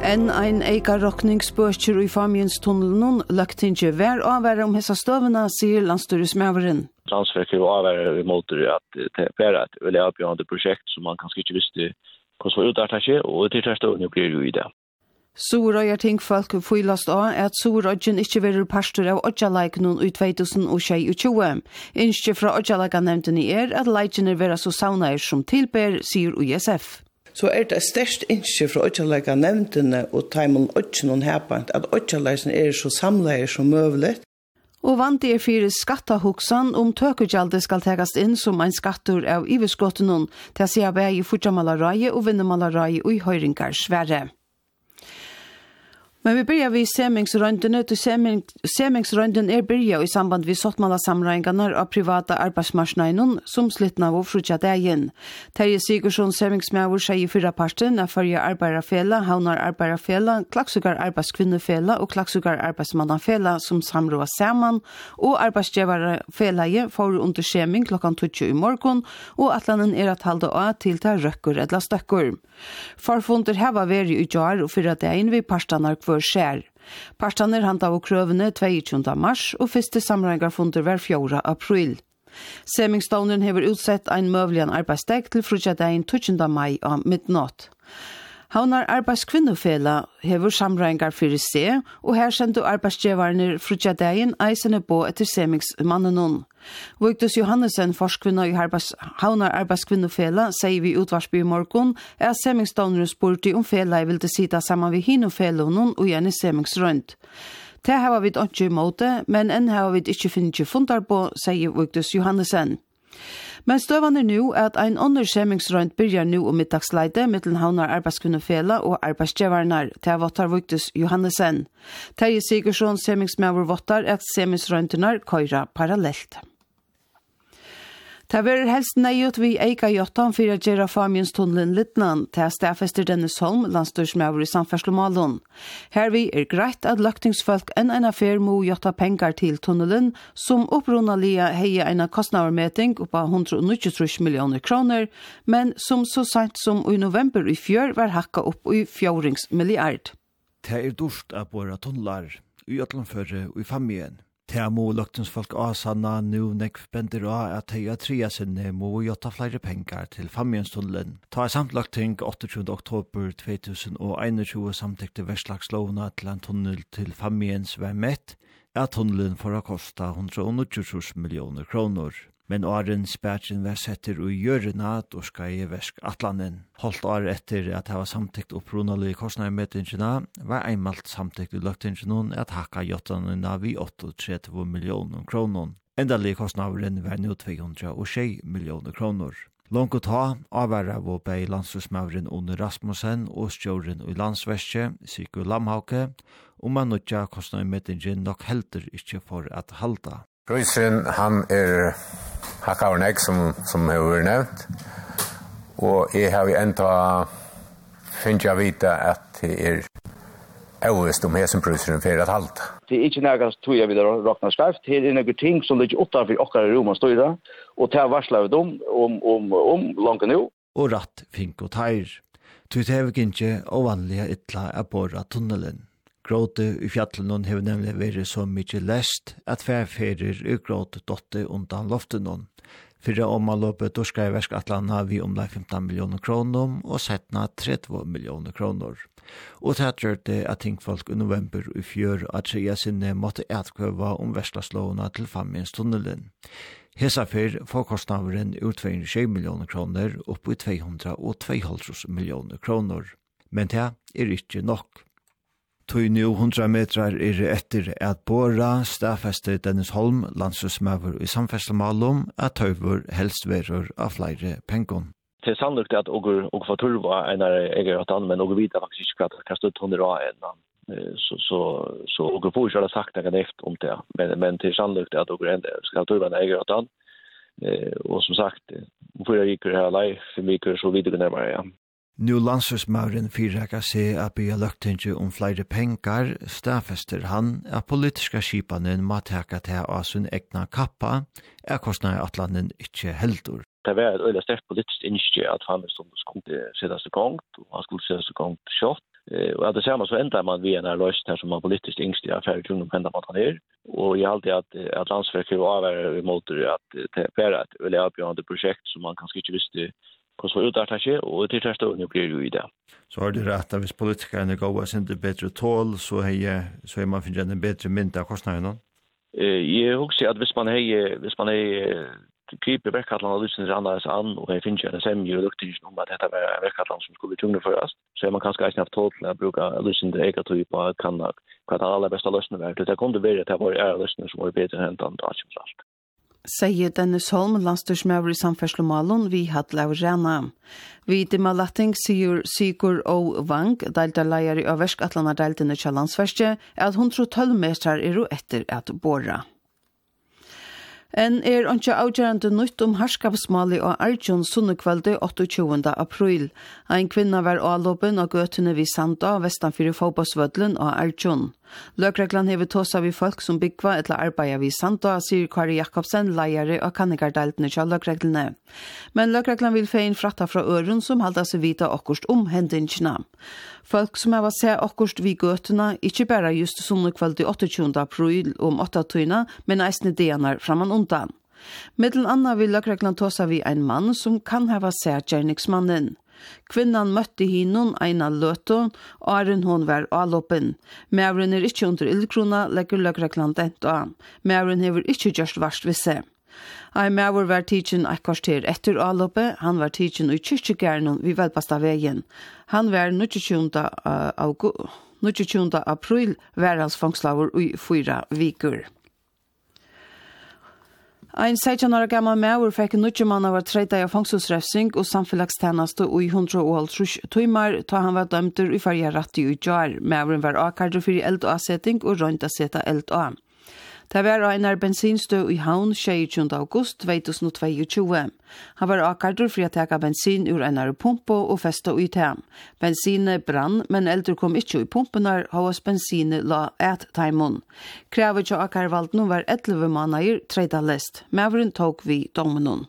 En eika rokningsbøkjer i Fámjinstunnelen løgtinge hver avvære hessa støvene, sier landstyresmæveren. Landsverket var avvære imot at det er et veldig avgjørende prosjekt som man kanskje ikke visste hvordan var utartet seg, og til støvene blir jo i det. Surøyer tingfolk fylast av at Surøyen ikke vil pastor av Odjaleiknun i 2022. Innskje fra Odjaleikanemnden at leikene vil så saunaer som tilber, sier USF. Så det et størst innskje fra Odjaleikanemndene og Taimon Odjenen herpant at Odjaleikene så samleie som mulig. Og vant fyrir skattahoksan tøkugjaldet skal tegast inn som ein skattur av iverskottenon til å se vei i fortsamalarai og vinnemalarai og i høyringar sverre. Men vi börjar vid semingsrönden. Semingsrönden börjar i samband med sottmalasamrängarna av privata arbetsmarknaden som slitna av frutja dagen. Terje Sigurdsson semingsmävor säger i förra parten att förja arbetarfälla, Havnar arbetarfälla, Klaksukar arbetskvinnofälla och Klaksukar arbetsmannafälla som samrås samman och arbetsgivarfälla får under seming klockan 20 i morgon och atlanen att halda av till ta röckor eller stöckor. Farfunder hava veri i jar och förra dagen vid parstanar kvar skär. Parstanar handa av krövene 22. mars och første samrängarfunder var 4. april. Semingstånden hever utsett ein mövligan arbeidsdag til frutjadagen 20. maj av midnatt. Havnar arbeidskvinnofela hever samrængar fyrir se, og her sendu arbeidsgjevarnir frutjadagen eisene på etter semingsmannenon. Vigdis Johannesen, forskvinna i Havnar arbeidskvinnofela, sier vi utvarsby i morgon, at semingsdåneren spurte fela vil det sida saman vi hinofelonon og gjerne semingsrønt. Det har vi ikke imot det, men enn har vi ikke finnet fundar på, sier Vigdis Johannesen. Men støvan nu at ein undersemingsrønt byrjar nu middagsleide mittel Havnar arbeidskvinnofela og arbeidsgjevarnar til vottar Vigdis Johannesen. Terje Sigurdsson semingsmæver vottar at semingsrøntenar køyra parallelt. Det var helst nøyot vi eika jottan for å gjøre Fámjinstunnelen Littnan til stafester Dennisholm, landstyrsmæver i Samferdslemalon. Her vi greit at løgtingsfolk en affær må jotta pengar til tunnelen, som opprunalige heie en kostnadermeting på 193 millioner kroner, men som så sent som i november i fjør var hakka opp i 4 milliard. Det dårst av våre tunnelar, i Øtlandføre og i Fámjin. Det må løgtingsfolk asanna nu nekv bender av at de trea sinne må gjøre flere penger til Fámjinstunnelen. Ta samt løgting 28. oktober 2021 samtikte verslagslovna til en tunnel til Fámjins var mett, at tunnelen får kosta 190 millioner kroner. Men åren spærtjen var setter og gjørena og skal i versk atlanen. Holdt år etter at det var samtikt opprunalige kostnadermetingene, var einmalt samtikt i løgtingene at hakka jottanene vi 38 millioner kroner. Endalige kostnaderen var nå 206 millioner kroner. Långt ta avværa vår bei landstyrsmæveren under Rasmussen og stjåren i landsverket, Sigurd Lamhauke, man nødja kostnadermetingen nok helter ikke for at halda. Prøysen, han hakkavernek som har vært nevnt, og jeg har enda finnet jeg vite at det øvest hesen prøysen for at halda. Det ikke nærmest tog jeg videre råkna skarft. Det noen ting som ligger utenfor okkar i rom og støyre, og det varslet om langt nå. Og ratt fink og teir. Det er ikke ovanlige ytla av borra tunnelen. Gråte i fjallenen har nemlig vært så mye lest at færferer i gråte dotte undan loftenon. Fyrre omalløpet dorska i verskatlana vi omlag 15 millioner kroner og setna 30 millioner kroner. Og det gjør det at tingfolk i november i fjør at trea sinne måtte etkøva versklaslovene til Fámjinstunnelen. Hesa fyr får kostnaderen ur 220 millioner kroner opp i 202 millioner kroner. Men det ikke nok. Tøy nu 100 metrar etter at båra stafester Dennisholm, landstyrsmæver i Samferdslemalum, at tøyver helst verur av flere pengon. Det sannolikt at og for turva en egerattan, men og vidar faktisk ikke hva støtt hundre av en. Så og får ikke ha sagt noe neft om det, men det sannolikt at og skal turva en egerattan. Og som sagt, for jeg gikk her lei, for mig så videre nærmere, ja. Nu landstyrsmæveren fyrrekka seg at bya løgtinge flere pengar, stafester han at politiska skipanen må teka til av sin egna kappa, kostnader atlanen ikke heldur. Det var et øyla sterkt politisk innskje at Fámjinstunnelen skulle settes i gang, og han skulle settes i gang kjøtt. Och att det ser man så ändrar man vi en lösning här som man politiskt yngst i affär kring på ända man ner. Och jag alltid att landsverket var över emot att det ett eller avgörande projekt som man kanske inte visste hur så utartar sig och till första nu blir ju i det. Så har du rätt att hvis politikerna går oss inte bättre tål så är man finner en bättre mynd av kostnaderna. Jag också att hvis man är kryper verkatlananalysen andas an och jag finner en semje och luktar om att detta var verkatlan som skulle tunga för oss. Så är man kanske inte haft tål att bruka analysen det ega typ på att kan vad den allra bästa lösningen är. Det kunde vara att det var är lösningen som var bättre än allt. Sier Dennis Holm, landstyrsmøver i samferdslomalon, vi hatt laurena. Vi Dimalatting sier Sigur O. Wang, deltaleier i Øversk-Atlanta-deltene til landsverste, at 112 metrar etter at båra. En ikke avgjørende nytt harskapsmålet og Arjun sunnekvalde 28. april. En kvinna var avlåpen av gøtene vid Sanda, vestanfyrir fotballsvødlen og Arjun. Løkreglan hever tåsa vi folk som byggva eller arbeida vid Sanda, sier Kari Jakobsen, leiere og kannikardeltene til løkreglene. Men løkreglan vil fein fratta fra øren som halda seg vita okkurst hendingina. Folk som har sett okkurst vid gøtene, ikke bare just sunnekvalde 28. april 8 men eisne deanar framan undan. Middelen anna vil løkreglan tåsa vi en mann som kan hava sett gjerningsmannen. Kvinnan møtte hinnon eina løto, åren hon var avlåpen. Mævren ikke under ildkrona, legger løkreglan dent av. Mævren hever ikke gjørst varst visse. Ein mæver var tidsen et kvarter etter avlåpe, han var tidsen i kyrkjegærnon vid Velbasta veien. Han var 29. april værhalsfangslaver i 4 viker. Ein 16-årig gammal mæver fikk nødjemann av treida av fangstelsrefsing og samfunnslagstjeneste i 150 timer, ta han var dømter i farge rett i utjar. Mæveren var akkarder for eld og avsetting og rønt å sette eld av. Det var en bensinstøv i havn 26. august 2022. Han var akkarder for å ta bensin ur en pumpe og feste ut ham. Bensinet brann, men elder kom ikke i pumpen hos bensinet la et taimon. Kravet til akkarvalden var 11 måneder tredje lest. Mæveren tok vi dommen.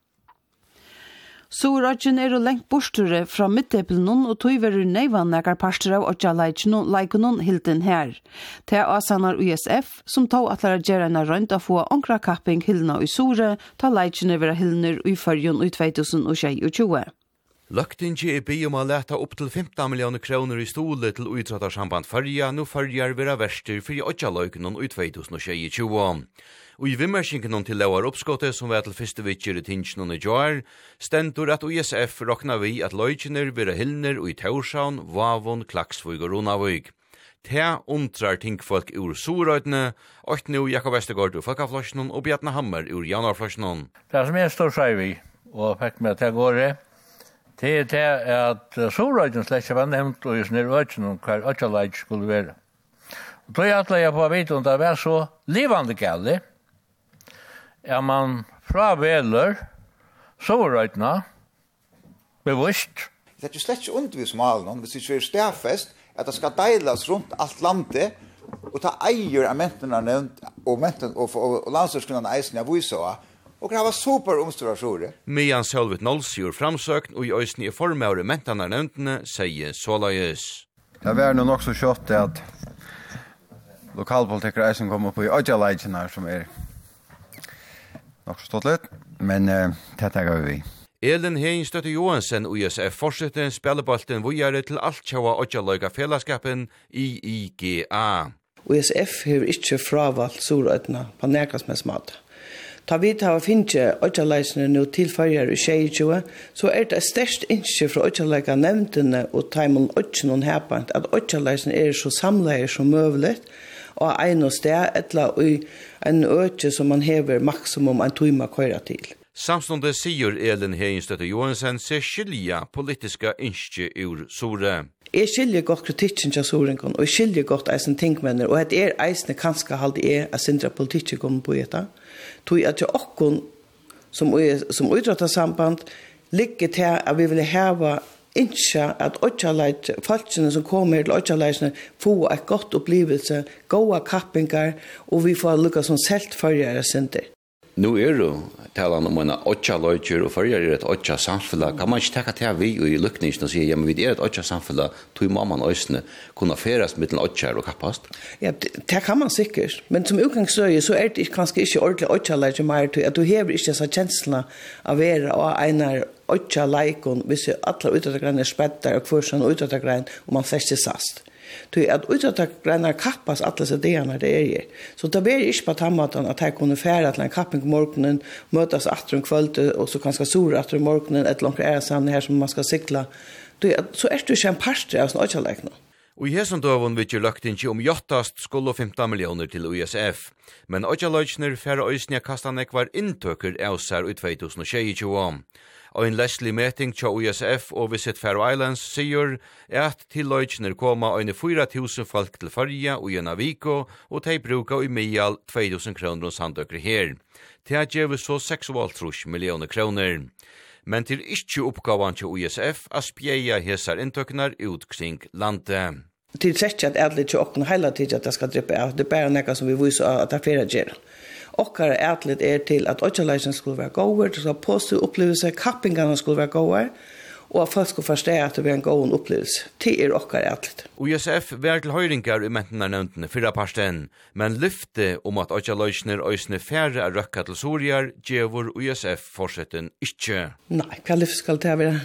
Sorøtjen lengt bortere fra midtepelen og tog veru neivan nekkar parster av Odja-leikonon hilden her. Det asanar USF, som tog atlara gjerana rønt å få onkra kapping hildna i Sore, ta leikene vera hildner i fyrjon i 2022. Løktingi bi om å leta opp til 15 millioner kroner i stole til utrattarsamband Fyrja, nå Fyrjar vera verster for Odja-leikonon i 2022. Og i vimmerskingen til lauar oppskottet som var til første vittjer i tingsjonen i Joar, stendur at USF råkna vi at løykiner vera hildner og i Taurshavn, Vavon, Klaksvøy og Ronavøy. Te undrar tingfolk ur Sorøydene, og nå Jakob Vestergaard ur Folkeflosjonen og Bjarne Hammer ur Janarflosjonen. Det som står seg vi, og fikk med til gårde, det er at Sorøydene slett var nevnt og i snir øyne hver Odja-leik skulle være. Og da atla jeg på å vite om det var så livande gale, man fraveler Sorøydene bevisst. Det er jo slett ikke undervis malen, hvis det ikke er stærfest, at det skal deilas rundt alt landet, og ta eier av mentene nevnt, og landsørskunnene eisen jeg viser, og det var super omstørasjoner. Mian Sølvet Nolsjord framsøkt, og i øyne i formøyre mentene nevntene, sier såleis. Det var nok så kjøtt at lokalpolitikere eisen kom opp i Odja-leikene, som nok så stått litt, men dette går vi. Elin Hein Støtte Johansen og USF fortsetter spillebolten vågjere til alt tjaua Odja-leika fellesskapen IIGA. USF har ikke fravalgt Sorøydene på nærkastmest måte. Ta vi til å finne Odja-leisene nå tilførger i 2020, så det et størst innskje fra Odja-leika nevntene og taimon Odja-noen herpant at Odja-leisene så samleie som mulig, og en og sted, eller i en øke som man hever maksimum en timme køyre til. Samståndet sier Elin Heinstøtte Johansen ser skilja politiska innskje ur Sore. Jeg skiljer godt kritikken til Sorenkon, og jeg skiljer godt eisen tingmenner, og det eisene kanskje halde at sindra politikken kommer på dette. Tog at jeg okkon som utrattasamband ligger til at vi vil heva innskje at folkene som kommer til Odja-leisene får et godt opplevelse, gode kappingar, og vi får lukka som selvtførjere sinter. Nu det talan om en 8 løyker og førjer et 8 samfunn. Kan man ikke tenke til vi i lykningen og si, ja, men vi et 8 samfunn, tog må man øyne kunne feres mellom 8 og kappast? Ja, det kan man sikkert. Men som utgangsøye så det kanskje ikke ordentlig 8 løyker mer til at du hever ikke så kjenslene av være og en 8 løyken hvis alle utøvergreiene spedder og kursen og utøvergreiene og man fester sast. Du att utåtgrenar kappas alla så det när det är. Så det blir inte på tammaten att jag kunde färra till en kapping på morgonen, mötas efter en kväll och så kanske sora efter morgonen ett långt ärsamne här som man ska cykla. Så är det ju en pastor av såna läkna. Og i hesson døven vil jo lagt inn om jottast skulle 15 millioner til USF. Men Øyjaløysner færre øysnja kastan ekvar inntøkker av seg i 2022. Og en leslig meting til USF og Visit Faroe Islands sier at til Løysner koma øyne 4.000 folk til Farja og Jønaviko og de bruka i Mial 2.000 kroner og sandøkker her. Til at gjeve så 6,5 millioner kroner. Men til ikkje oppgavan til USF a spjeia hesar inntøknar ut kring landet. Til sett at ærlig til åkne hele tiden at det skal drippe av. Det er bare nekka som vi viser at det er flere gjør. Okkar ærlig til at Øyjaløysene skulle være gåver, det skal positiv opplevelse, kappingene skulle være gåver, og at folk skulle forstå at det blir en god opplevelse. Det okkar ærlig. USF var til høyringar i mentene nevntene fyrra parsten, men lyfte om at Øyjaløysene øysene færre er røkka til Soriar, gjevor USF fortsetten ikkje. Nei, hva lyft skal det være?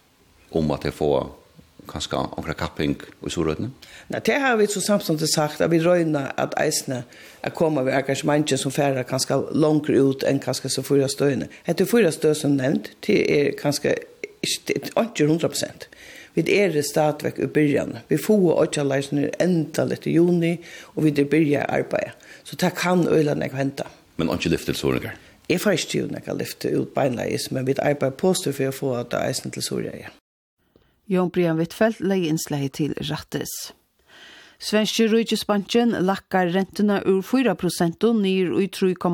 Om at det får kanskje omkring kapping i Sorøtene? Nei, det har vi så samtidig sagt at vi røyner at eisene er kommet ved engasjementet som færre kanskje langt ut enn kanskje så 4 støyene. Etter 4 støy som nevnt, det kanskje ikke 100%. Vi det stadigvæk i byrjan. Vi får Øyjaløysene enda litt i juni, og vi byrja arbeid. Så det kan øyne jeg hente. Men ikke lyft til Sorøtene? Jeg får ikke jo når jeg lyfter ut beinleis, men vi arbeider påstår for å få det eisen til Sorøtene. Jon Brian Wittfeldt legger innslag til Rattes. Svenske Rydgesbanken lakkar rentene ur 4% nir ui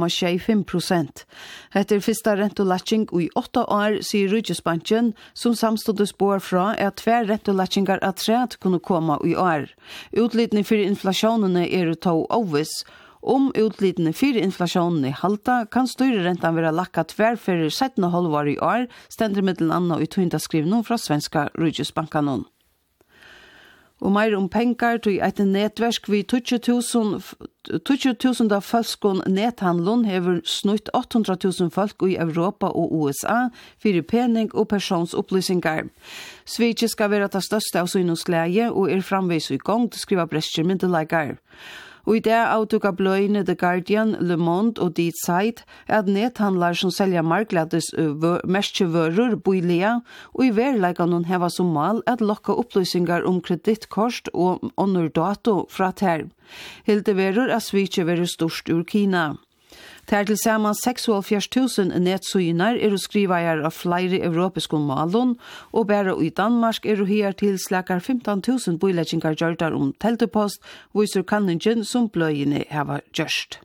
3,25%. Etter første rentelatching ui 8 år, sier Rydgesbanken, som samstående spår fra at 2 rentelatchingar av 3 kunne komme i år. Utlidning for inflasjonene to ovis. Om utlidende for inflasjonen i halta, kan styrerentan være lakka tverrfører 17,5 år i år, stender middelen anna i tøyndagskrivning fra svenska Rydgesbanken. Og mer om pengar til et netverk vi 20.000 av folkskon nethandlun hever snutt 800.000 folk i Europa og USA for pening og personsopplysningar. Svitje skal være det største av synosgleie og framvis i gang til skriva brestjer myndelagar. Og i det avtuka bløyne The Guardian, Le Monde og Die Zeit at nethandlar som selja marklades merskevører boilia, og i verleikan hun heva som mal at lokka opplysningar om kredittkost og dato fra ter. Hilde verur at svitje verur størst ur Kina. Ter til saman 76.000 netsuinar skrivajar av flere europeiske malon, og bare i Danmark her til slakar 15.000 boiletjingar gjørdar om teltepost, viser kanningen som bløyene hava gjørst.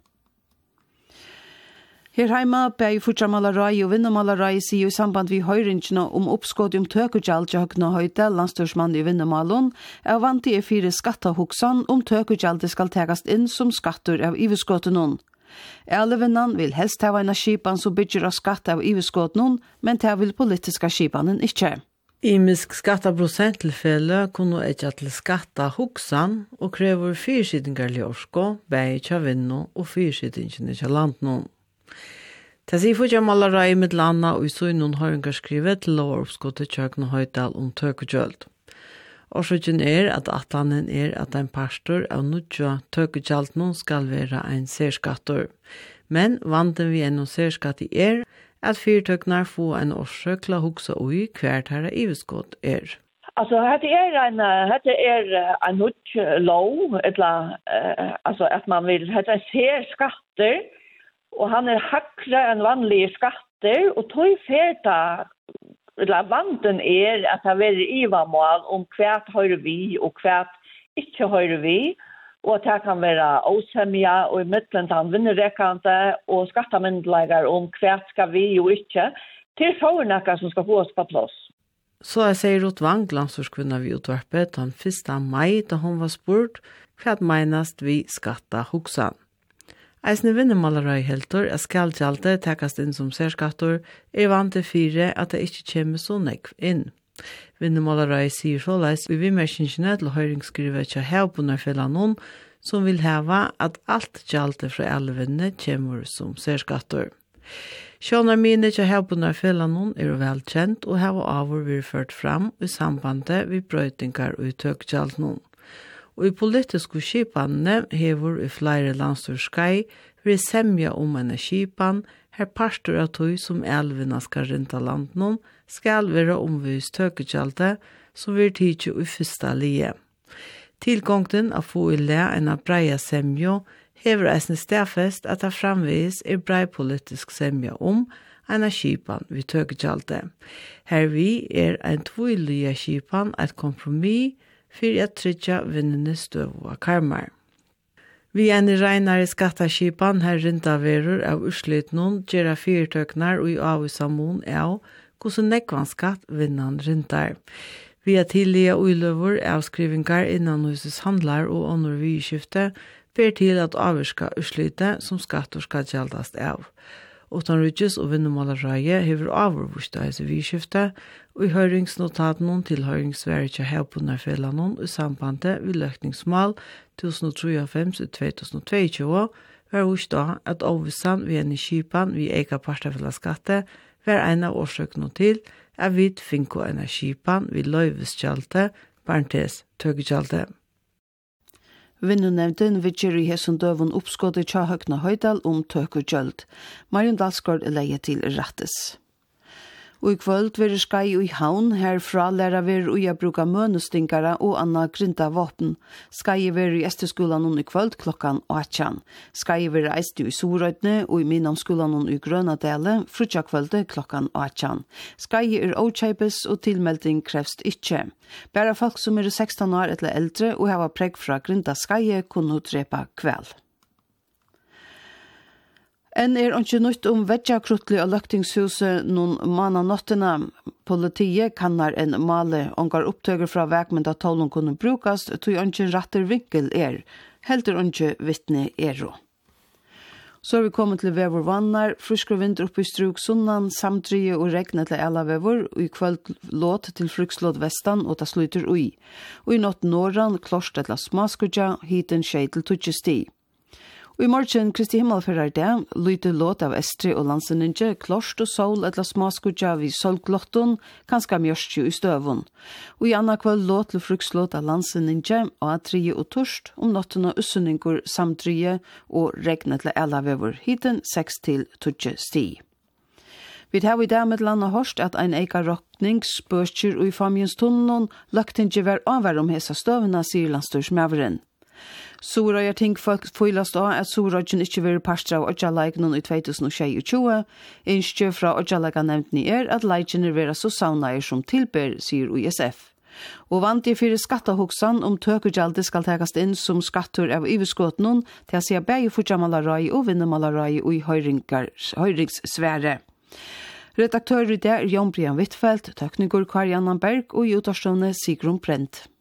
Her heima bei fortsamalarai og vinnamalarai sier i samband vi høyringene om oppskåd om tøkugjald til høgna høyde, landstørsmann i vinnamalon, vant i 4 skattahoksan om tøkugjaldet skal tegast inn som skatter av iveskåtenon. Ellevinnan vil helst hava en skipan som bygger av skatt av iveskåtenon, men det vil politiska skipanen ikkje. Imisk skattaprosenttilfelle kunne ikke til skatta hoksan og krever 4-sidingar ljorsko, bei tja vinno og 4-sidingene tja landno. Det sier for jamalarai med landa og i søgnon høringar skrivet til lovoppskottet tjøkna høydal om tøkugjald. Årsøkjen at atlanen at en pastor av nudja tøkugjaldnon skal være en særskattor. Men vanden vi enn særskatt i at fyrtøknar få en årsøkla hoksa ui hvert herre iveskått Altså, det en nudja lov, altså at man vil, det særskatter, og han hakra en vanlig skatter, og tog ferta vanden at det er ivamål om hvert høyre vi og hvert ikke høyre vi, og at det kan være åsemja og i midten til han vinnerrekante og skattamyndelager om hvert skal vi og ikke, til sånne som skal få oss på plass. Så jeg sier Ruth Wang, landsorskvinna vi utvarpet den 1. mai da hun var spurt hva menast vi skatta hoksan. Eisne vinnermalerøy helter at skaldgjaldet takast inn som særskattor vant til 4 at det ikke kommer så nekv inn. Vinnermalerøy sier såleis vi vimerkingene til høyringsskrivet til Hevbunarfellanon som vil heva at alt gjaldet fra elvene kommer som særskattor. Sjånar mine til Hevbunarfellanon velkjent og heva avur vi ført fram i sambandet vi brøytingar og tøkgjaldnon. Og i politiske skipanene hever i flere landstorskei vi semja en skipan her pastor av tog som elvene skal rinta landnom skal være omvist tøkegjaldet som vi tidsi i fyrsta lie. Tilgångten av få i le en av breia semjo hever eisne stafest at det framvis brei politisk semja en skipan vi tøkegjaldet. Her vi en tvoilige skipan et kompromiss for at tryggja vinnende støv og karmar. Vi en reinare skattaskipan her rinta verur av urslytnon gjerra fyrtøknar og i avisamon av hvordan nekvan skatt vinnan rintar. Vi tidlige uiløver avskrivingar innan huses handlar og ånder vidskifte fer til at avvirska urslyte som skattor skal gjaldast av. Utan rydges og vinnermalerøye hever avurvust av hese vidskifte og i høringsnotaten til høringsverget til Hevbunarfellanon i sambandet ved løkningsmål 2023-2022 var vust da at oversan ved en skipan vi eika partafellaskatte var en av årsøkene til at vi finko en skipan vi løyveskjalte, parentes tøkegjalte. Vinnunevnden vidger i hesson døvun oppskått i Tjahøkna Høydal tøkegjöld. Marion Dalsgaard leie til rattes. Og i kvöld vil skai i haun herfra læra vi uja bruka mønestinkara og anna grinta våpen. Skai vi i Esteskolan i kvöld klokkan 8. Skai vi reist i Sorøydne og i Minnamskolan i Grønadale frutja kvölde klokkan 8. Skai åkjeipes og tilmelding krevst ikkje. Bara folk som 16 år eller eldre og hava preg fra grinta skai kunne drepa kväll. En ikke nytt vedja kruttlig av løktingshuset noen manna nottina. Politiet kannar en male ongar opptøger fra vekmynda tålen kunne brukast, tog ikke ratter vinkel heldur ikke vittne Så har vi kommet til vevor vannar, frisk og vinter oppe i struk sunnan, samtrye og regnet til alla vevor, og i kvöld låt til frukslåt vestan og ta sluter ui. Og i nått norran, klost etla smaskudja, hiten skjei til 20 sti. Og i morgen, Kristi Himmelferrar det, lyte låt av Estri og Lanseninje, klost og sol etla smaskudja vid solglotton, kanska mjørstju i støvun. Og i anna kvall låt til frukslåt av Lanseninje, og atrie og torst, nottena ussunningur samtrie og regnet til elavevur, hiten 6-20 sti. Vi har i dag med landa hørst at ein eika rokning spørskyr og i familjens tunnen, lagt ikke vær avvær hesa støvuna, sier landstorsmæveren. Sorøyer tingfolk fylast av at Sorøyen ikke vil parstra av Ødjaleikenen i 2022. Innskjø fra Ødjaleikanemnden at leikene vil være så sauneier som tilber, sier USF. Og vant i 4 skattahoksan tøkegjaldet skal takast inn som skattur av iverskåtenen til å se begge fortjamalarøy og vinnermalarøy og i høyringssvære. Redaktør i det Jon Brian Wittfeldt, tekniker Karianna Berg og i utavstående Sigrun Brent.